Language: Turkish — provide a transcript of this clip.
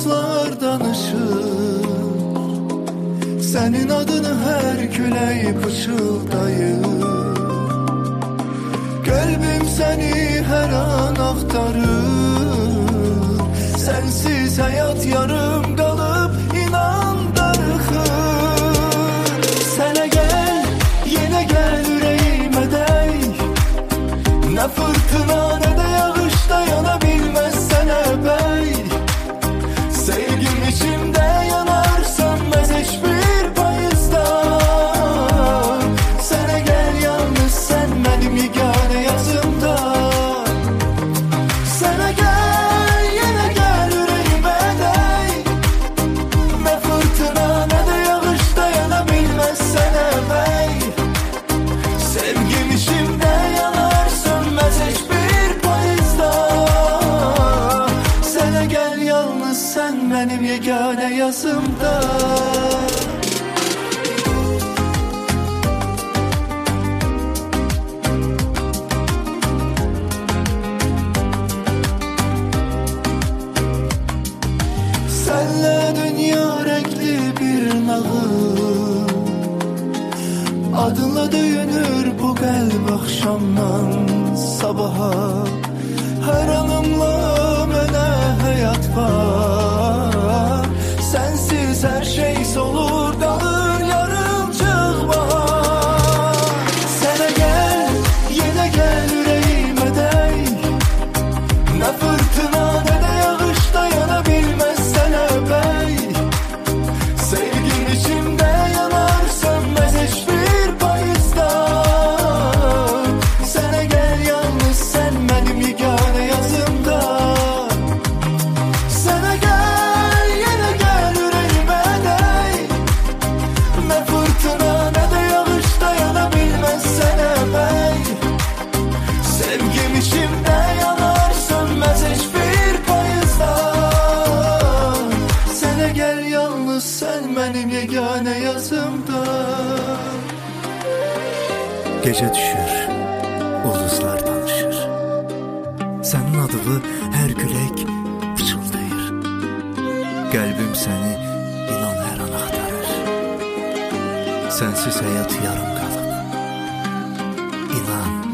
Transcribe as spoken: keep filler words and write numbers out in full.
ulduzlar danışır, senin adını her külək pıçıldayır. Kalbim seni her an aktarır, sensiz hayat yarım kalıp inan darıxır. Sana gel, yine gel yüreğime değ, ne fırtına ne de yağış dayanabilmez sana bey. Sevgim içimde yanar sönmez hiçbir payızda. Sana gel yalnız sen benim yegane yazımda. Sana gel, yine gel yüreğime değ, ne fırtına ne de yağış dayanabilmez sana bey. Sevgim içimde yanar sönmez hiçbir payızda. Sana gel yalnız sen benim yegane yazımda. Senle dünya renkli bir nağıl, adınla döyünür bu kalp akşamdan sabaha. Her anımla mənə hayat var, sensiz her şey solur kalır yarımcıq bahar. Sana gel, yine gel yüreğime değ, ne fırtına ne de yağış dayanabilmez sana bey. Sevgim içimde yanar sönmez hiçbir payızda. Sana gel yalnız sen benim yegane yazımda. Sana gel, yine gel yüreğime değ, ne fırtına ne de yağış dayanabilmez sana bey. Sevgim içimde yanar sönmez hiçbir payızda. Sana gel yalnız sen benim yegane yazımda. Gece düşür, ulduzlar danışır, senin adını her külək pıçıldayır. Kalbim seni inan her an axtarır, sensiz hayat yarım kalıp inan